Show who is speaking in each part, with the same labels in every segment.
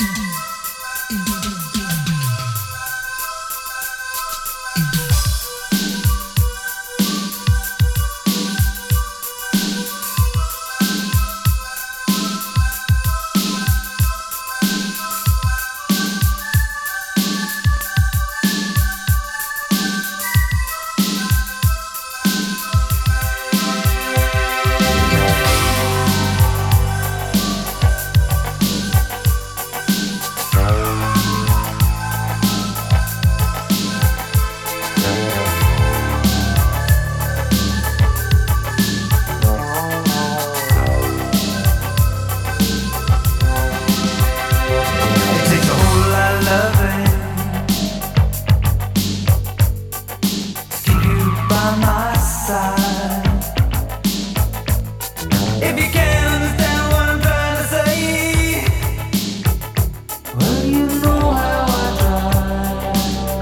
Speaker 1: If you can't understand what I'm trying to say, well, you know how I try.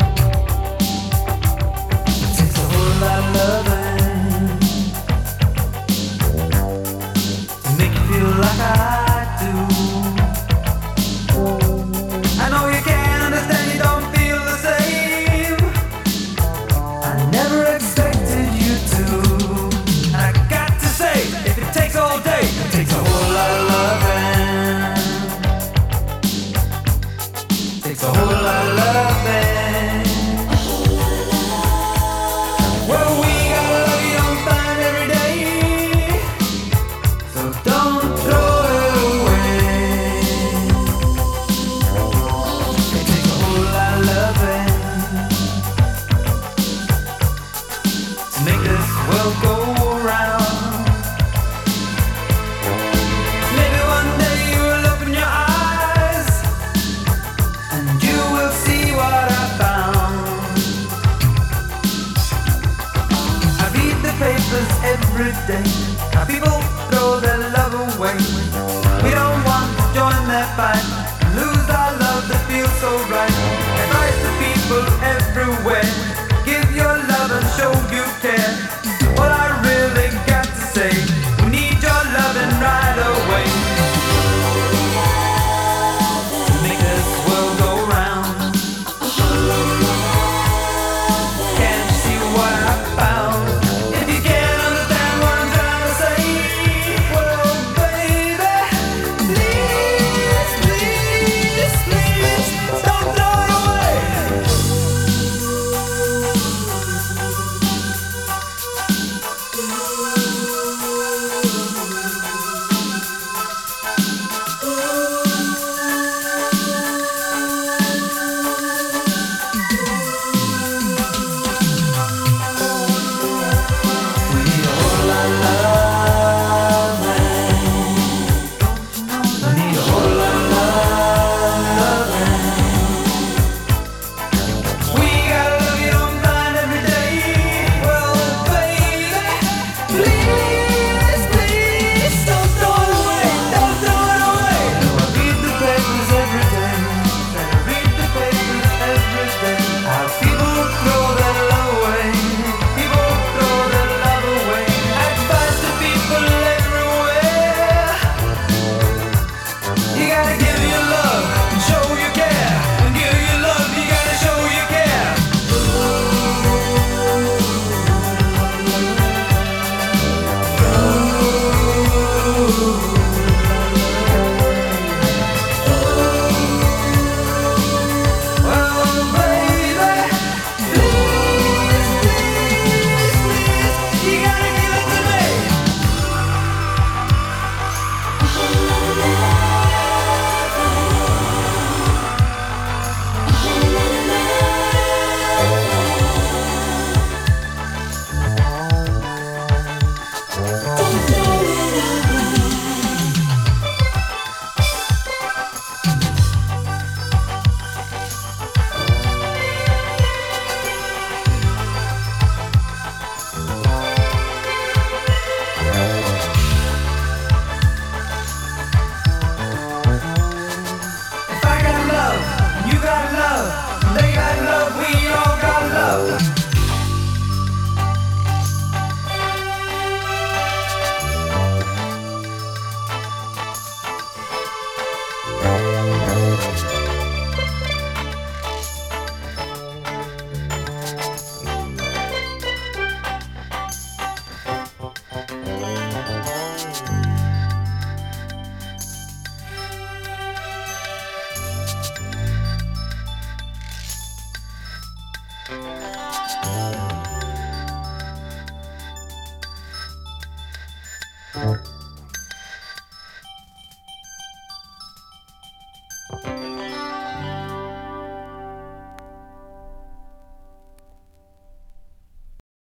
Speaker 1: It takes a whole lot of loving to make you feel like I do. I know you can't understand, you don't feel the same. I never expected you to. I got to say, if it takes all day, it takes a whole lot of loving. Takes a whole lot of loving. Well, we got love you don't find every day, so don't throw it away. It takes a whole lot of loving to make this world go round. Maybe one day you will open your eyes and you will see what I found. I read the papers every day, how people throw their love away.